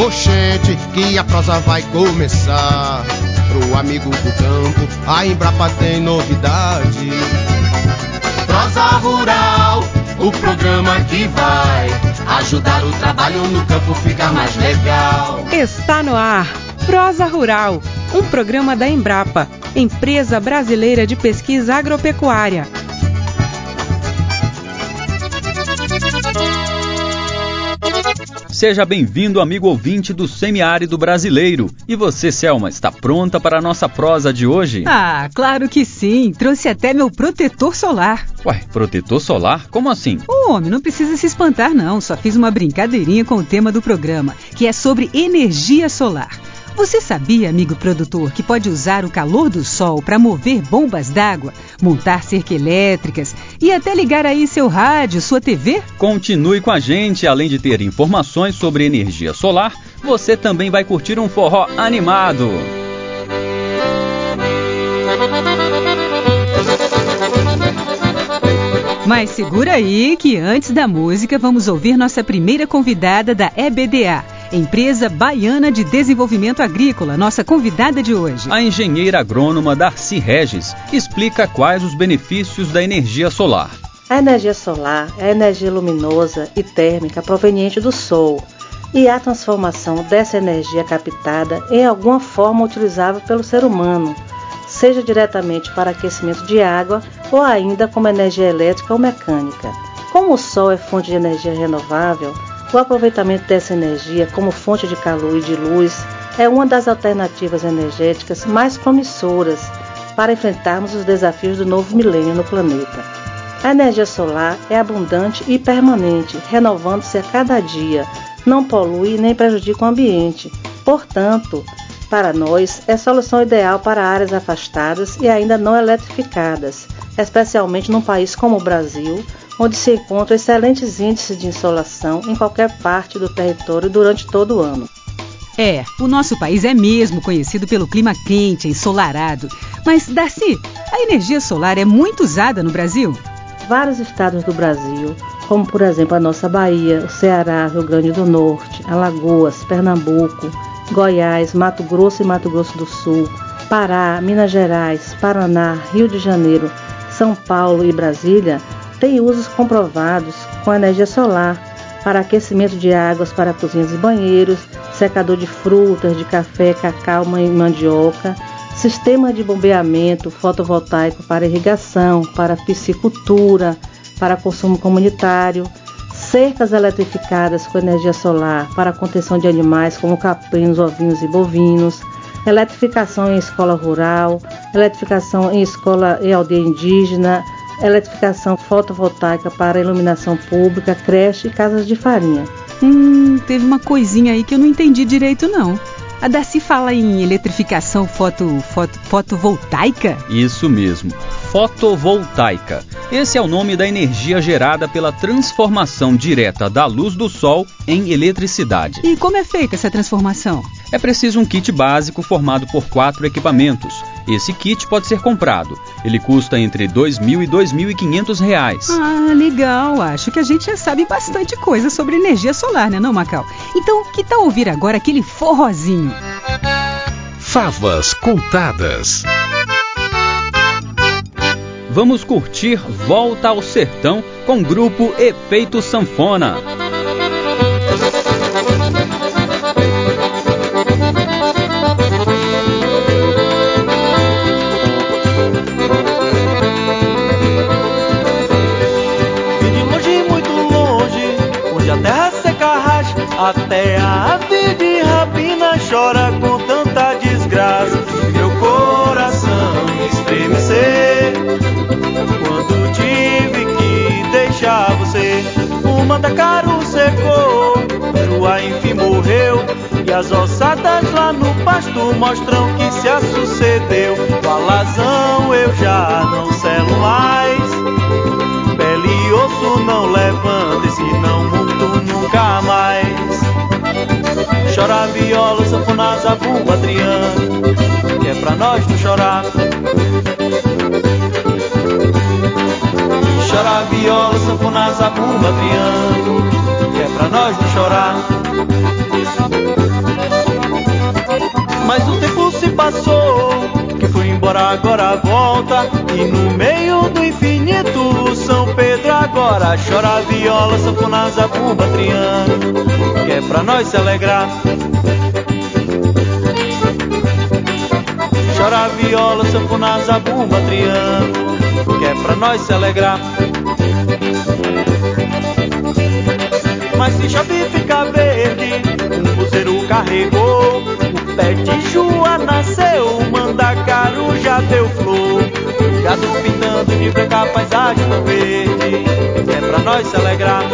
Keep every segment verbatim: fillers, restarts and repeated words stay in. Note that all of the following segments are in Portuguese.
Oxente, que a prosa vai começar. Pro amigo do campo, a Embrapa tem novidade. Prosa Rural, o programa que vai ajudar o trabalho no campo ficar mais legal. Está no ar, Prosa Rural, um programa da Embrapa, Empresa Brasileira de Pesquisa Agropecuária. Seja bem-vindo, amigo ouvinte do Semiárido Brasileiro. E você, Selma, está pronta para a nossa prosa de hoje? Ah, claro que sim. Trouxe até meu protetor solar. Ué, protetor solar? Como assim? Ô, homem, não precisa se espantar, não. Só fiz uma brincadeirinha com o tema do programa, que é sobre energia solar. Você sabia, amigo produtor, que pode usar o calor do sol para mover bombas d'água, montar cercas elétricas e até ligar aí seu rádio, sua T V? Continue com a gente. Além de ter informações sobre energia solar, você também vai curtir um forró animado. Mas segura aí que antes da música vamos ouvir nossa primeira convidada da E B D A, Empresa Baiana de Desenvolvimento Agrícola, nossa convidada de hoje. A engenheira agrônoma Darcy Regis explica quais os benefícios da energia solar. A energia solar é a energia luminosa e térmica proveniente do Sol e a transformação dessa energia captada em alguma forma utilizável pelo ser humano, seja diretamente para aquecimento de água ou ainda como energia elétrica ou mecânica. Como o Sol é fonte de energia renovável, o aproveitamento dessa energia como fonte de calor e de luz é uma das alternativas energéticas mais promissoras para enfrentarmos os desafios do novo milênio no planeta. A energia solar é abundante e permanente, renovando-se a cada dia, não polui nem prejudica o ambiente. Portanto, para nós, é a solução ideal para áreas afastadas e ainda não eletrificadas, especialmente num país como o Brasil, onde se encontram excelentes índices de insolação em qualquer parte do território durante todo o ano. É, o nosso país é mesmo conhecido pelo clima quente, ensolarado. Mas, Darcy, a energia solar é muito usada no Brasil? Vários estados do Brasil, como por exemplo a nossa Bahia, o Ceará, Rio Grande do Norte, Alagoas, Pernambuco, Goiás, Mato Grosso e Mato Grosso do Sul, Pará, Minas Gerais, Paraná, Rio de Janeiro, São Paulo e Brasília, têm usos comprovados com energia solar para aquecimento de águas para cozinhas e banheiros, secador de frutas, de café, cacau e mandioca, sistema de bombeamento fotovoltaico para irrigação, para piscicultura, para consumo comunitário, cercas eletrificadas com energia solar para contenção de animais como caprinos, ovinos e bovinos, eletrificação em escola rural, eletrificação em escola e aldeia indígena, eletrificação fotovoltaica para iluminação pública, creche e casas de farinha. Hum, teve uma coisinha aí que eu não entendi direito, não. A Darcy fala em eletrificação foto, foto, fotovoltaica? Isso mesmo, fotovoltaica. Esse é o nome da energia gerada pela transformação direta da luz do sol em eletricidade. E como é feita essa transformação? É preciso um kit básico formado por quatro equipamentos. Esse kit pode ser comprado. Ele custa entre dois mil e dois mil e quinhentos reais. Ah, legal. Acho que a gente já sabe bastante coisa sobre energia solar, né, não, Macau? Então, que tal ouvir agora aquele forrozinho? Favas Contadas. Vamos curtir Volta ao Sertão com o grupo Efeito Sanfona. Até a ave de rapina chora com tanta desgraça. Meu coração estremecer quando tive que deixar você. O mandacaru secou, Juá enfim morreu, e as ossadas lá no pasto mostram que se a sucedeu. O alazão eu já não selo mais, pele e osso não levanta, esse não muito nunca mais. Chora viola, sanfona, zabumba, triângulo, que é pra nós não chorar. Chora viola, sanfona, zabumba, triângulo, que é pra nós não chorar. agora volta, e no meio do infinito São Pedro agora chora viola, sanfona, zabumba, triângulo, que é pra nós se alegrar. Chora viola, sanfona, zabumba, triângulo, que é pra nós se alegrar. Mas se chove fica verde, um buzeiro carregou, o pé de Joá nasceu, o mandacaru já deu flor, gado pintando de branca a paisagem tão verde, que é pra nós se alegrar.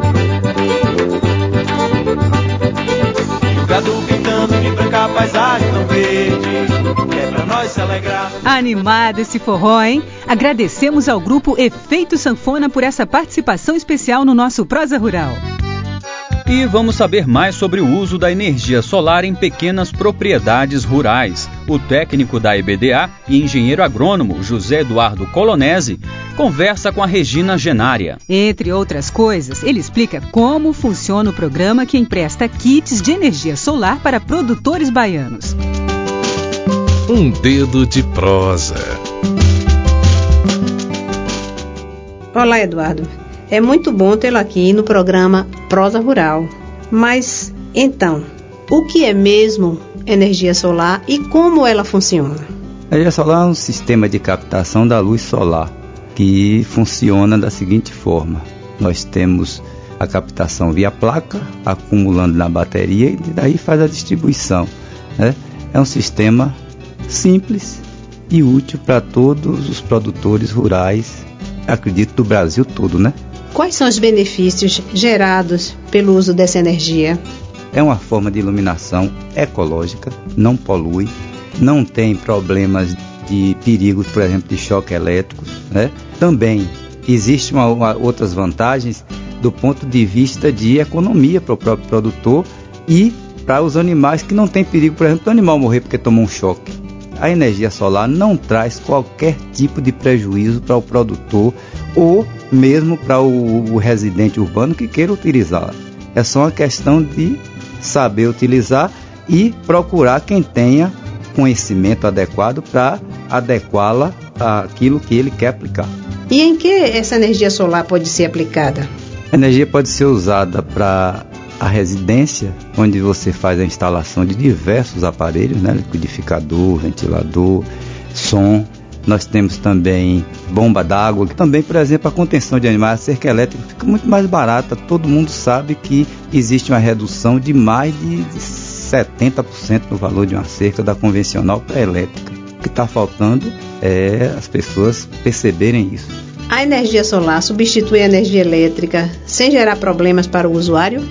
Gado pintando de branca a paisagem tão verde, que é pra nós se alegrar. Animado esse forró, hein? Agradecemos ao grupo Efeito Sanfona por essa participação especial no nosso Prosa Rural. E vamos saber mais sobre o uso da energia solar em pequenas propriedades rurais. O técnico da E B D A e engenheiro agrônomo José Eduardo Colonese conversa com a Regina Genária. Entre outras coisas, ele explica como funciona o programa que empresta kits de energia solar para produtores baianos. Um dedo de prosa. Olá, Eduardo. É muito bom tê-lo aqui no programa Prosa Rural. Mas, então, o que é mesmo energia solar e como ela funciona? A energia solar é um sistema de captação da luz solar que funciona da seguinte forma. Nós temos a captação via placa, acumulando na bateria e daí faz a distribuição, né? É um sistema simples e útil para todos os produtores rurais, acredito, do Brasil todo, né? Quais são os benefícios gerados pelo uso dessa energia? É uma forma de iluminação ecológica, não polui, não tem problemas de perigos, por exemplo, de choque elétrico, né? Também existem uma, uma, outras vantagens do ponto de vista de economia para o próprio produtor e para os animais que não tem perigo, por exemplo, do animal morrer porque tomou um choque. A energia solar não traz qualquer tipo de prejuízo para o produtor ou mesmo para o, o residente urbano que queira utilizá-la. É só uma questão de saber utilizar e procurar quem tenha conhecimento adequado para adequá-la àquilo que ele quer aplicar. E em que essa energia solar pode ser aplicada? A energia pode ser usada para a residência, onde você faz a instalação de diversos aparelhos, né? Liquidificador, ventilador, som. Nós temos também bomba d'água, que também, por exemplo, a contenção de animais, a cerca elétrica fica muito mais barata. Todo mundo sabe que existe uma redução de mais de setenta por cento no valor de uma cerca da convencional para a elétrica. O que está faltando é as pessoas perceberem isso. A energia solar substitui a energia elétrica sem gerar problemas para o usuário?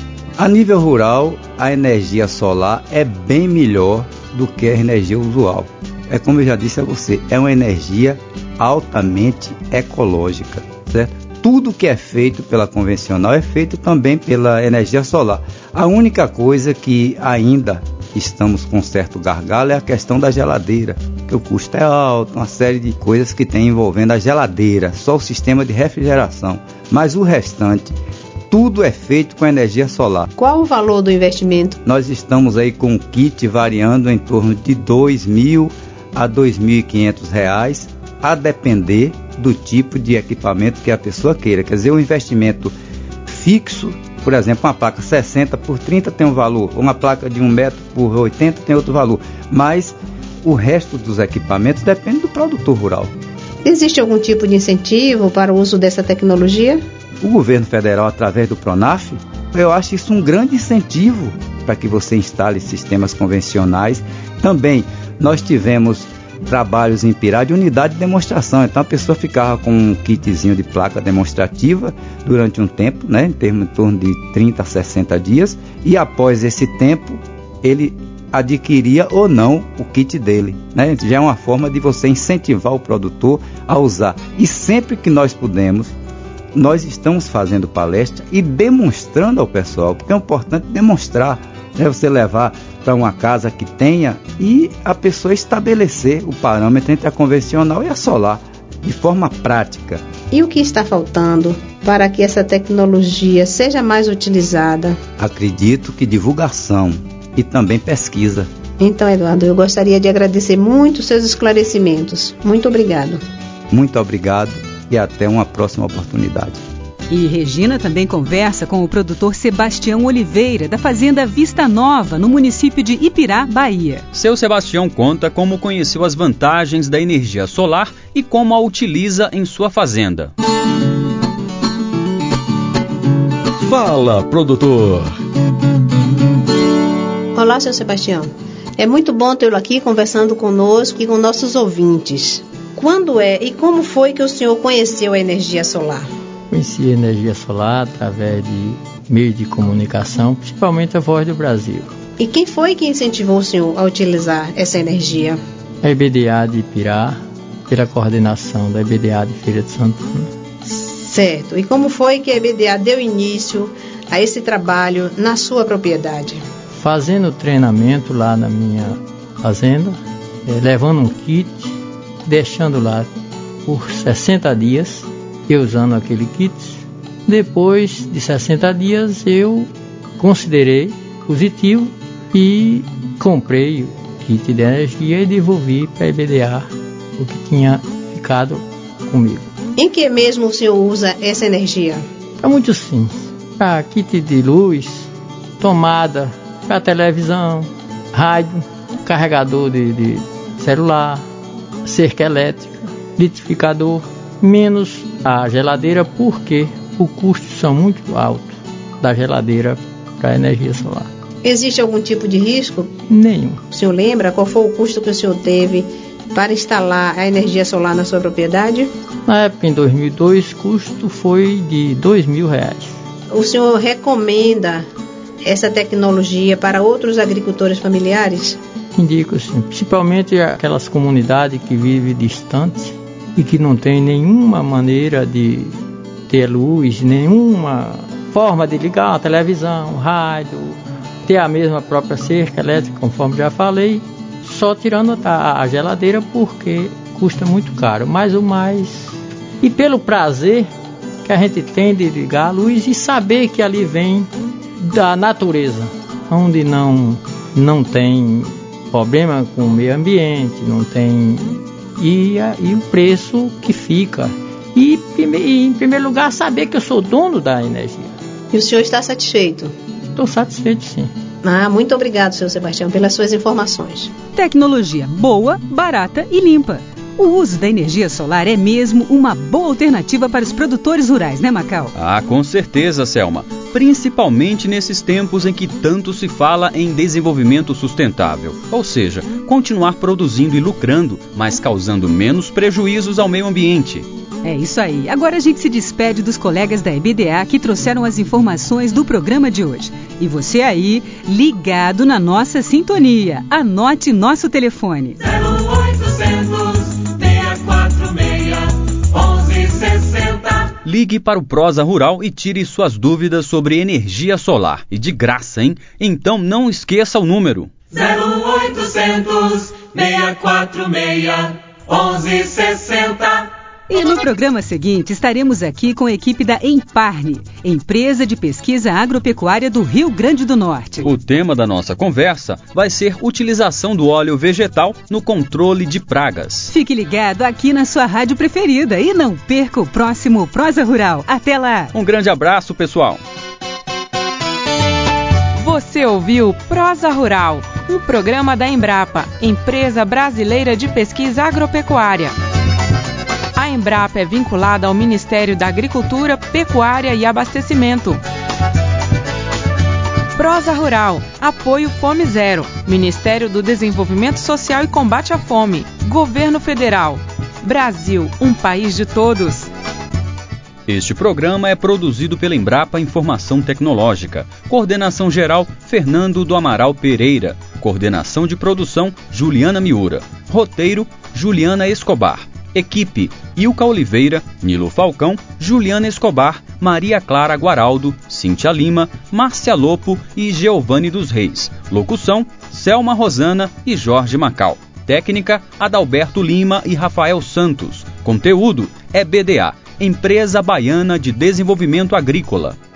A nível rural, a energia solar é bem melhor do que a energia usual. É como eu já disse a você, é uma energia altamente ecológica, certo? Tudo que é feito pela convencional é feito também pela energia solar. A única coisa que ainda estamos com certo gargalo é a questão da geladeira, que o custo é alto, uma série de coisas que tem envolvendo a geladeira, só o sistema de refrigeração. Mas o restante, tudo é feito com energia solar. Qual o valor do investimento? Nós estamos aí com um kit variando em torno de dois mil a dois mil e quinhentos reais, a depender do tipo de equipamento que a pessoa queira. Quer dizer, um investimento fixo, por exemplo, uma placa sessenta por trinta tem um valor, uma placa de um metro por oitenta tem outro valor, mas o resto dos equipamentos depende do produtor rural. Existe algum tipo de incentivo para o uso dessa tecnologia? O governo federal, através do Pronaf, eu acho isso um grande incentivo para que você instale sistemas convencionais. Também nós tivemos trabalhos em Pirá de unidade de demonstração, então a pessoa ficava com um kitzinho de placa demonstrativa durante um tempo, né, em termos em torno de trinta a sessenta dias, e após esse tempo ele adquiria ou não o kit dele, né? Já é uma forma de você incentivar o produtor a usar. E sempre que nós podemos, nós estamos fazendo palestra e demonstrando ao pessoal, porque é importante demonstrar, né? Você levar para uma casa que tenha e a pessoa estabelecer o parâmetro entre a convencional e a solar, de forma prática. E o que está faltando para que essa tecnologia seja mais utilizada? Acredito que divulgação e também pesquisa. Então, Eduardo, eu gostaria de agradecer muito os seus esclarecimentos. Muito obrigado. Muito obrigado e até uma próxima oportunidade. E Regina também conversa com o produtor Sebastião Oliveira, da fazenda Vista Nova, no município de Ipirá, Bahia. Seu Sebastião conta como conheceu as vantagens da energia solar e como a utiliza em sua fazenda. Fala, produtor! Olá, seu Sebastião. É muito bom tê-lo aqui conversando conosco e com nossos ouvintes. Quando é e como foi que o senhor conheceu a energia solar? Conheci a energia solar através de meios de comunicação, principalmente a Voz do Brasil. E quem foi que incentivou o senhor a utilizar essa energia? A E B D A de Ipirá, pela coordenação da E B D A de Feira de Santana. Certo. E como foi que a E B D A deu início a esse trabalho na sua propriedade? Fazendo treinamento lá na minha fazenda, é, levando um kit, deixando lá por sessenta dias, eu usando aquele kit. Depois de sessenta dias eu considerei positivo e comprei o kit de energia e devolvi para a E B D A o que tinha ficado comigo. Em que mesmo o senhor usa essa energia? É muito simples. Para kit de luz, tomada, para televisão, rádio, carregador de, de celular, cerca elétrica, litificador, menos a geladeira, porque os custos são muito altos da geladeira para a energia solar. Existe algum tipo de risco? Nenhum. O senhor lembra qual foi o custo que o senhor teve para instalar a energia solar na sua propriedade? Na época, em dois mil e dois, o custo foi de dois mil reais. O senhor recomenda essa tecnologia para outros agricultores familiares? Indico sim, principalmente aquelas comunidades que vivem distantes e que não tem nenhuma maneira de ter luz, nenhuma forma de ligar uma televisão, rádio, ter a mesma própria cerca elétrica, conforme já falei, só tirando a, a geladeira porque custa muito caro, mas o mais... E pelo prazer que a gente tem de ligar a luz e saber que ali vem da natureza, onde não, não tem problema com o meio ambiente, não tem... E, e o preço que fica. E, e, em primeiro lugar, saber que eu sou dono da energia. E o senhor está satisfeito? Estou satisfeito, sim. Ah, muito obrigado, senhor Sebastião, pelas suas informações. Tecnologia boa, barata e limpa. O uso da energia solar é mesmo uma boa alternativa para os produtores rurais, né, Macau? Ah, com certeza, Selma. Principalmente nesses tempos em que tanto se fala em desenvolvimento sustentável. Ou seja, continuar produzindo e lucrando, mas causando menos prejuízos ao meio ambiente. É isso aí. Agora a gente se despede dos colegas da E B D A que trouxeram as informações do programa de hoje. E você aí, ligado na nossa sintonia. Anote nosso telefone. zero oitocentos, seis quatro seis, onze sessenta. Ligue para o Prosa Rural e tire suas dúvidas sobre energia solar. E de graça, hein? Então não esqueça o número. zero oitocentos, seis quatro seis, onze sessenta. E no programa seguinte estaremos aqui com a equipe da Emparne, empresa de pesquisa agropecuária do Rio Grande do Norte. O tema da nossa conversa vai ser utilização do óleo vegetal no controle de pragas. Fique ligado aqui na sua rádio preferida e não perca o próximo Prosa Rural. Até lá! Um grande abraço, pessoal! Você ouviu Prosa Rural, um programa da Embrapa, empresa brasileira de pesquisa agropecuária. A Embrapa é vinculada ao Ministério da Agricultura, Pecuária e Abastecimento. Prosa Rural, apoio Fome Zero, Ministério do Desenvolvimento Social e Combate à Fome, Governo Federal. Brasil, um país de todos. Este programa é produzido pela Embrapa Informação Tecnológica. Coordenação geral, Fernando do Amaral Pereira. Coordenação de produção, Juliana Miura. Roteiro, Juliana Escobar. Equipe, Ilka Oliveira, Nilo Falcão, Juliana Escobar, Maria Clara Guaraldo, Cíntia Lima, Márcia Lopo e Geovane dos Reis. Locução, Selma Rosana e Jorge Macau. Técnica, Adalberto Lima e Rafael Santos. Conteúdo, E B D A, Empresa Baiana de Desenvolvimento Agrícola.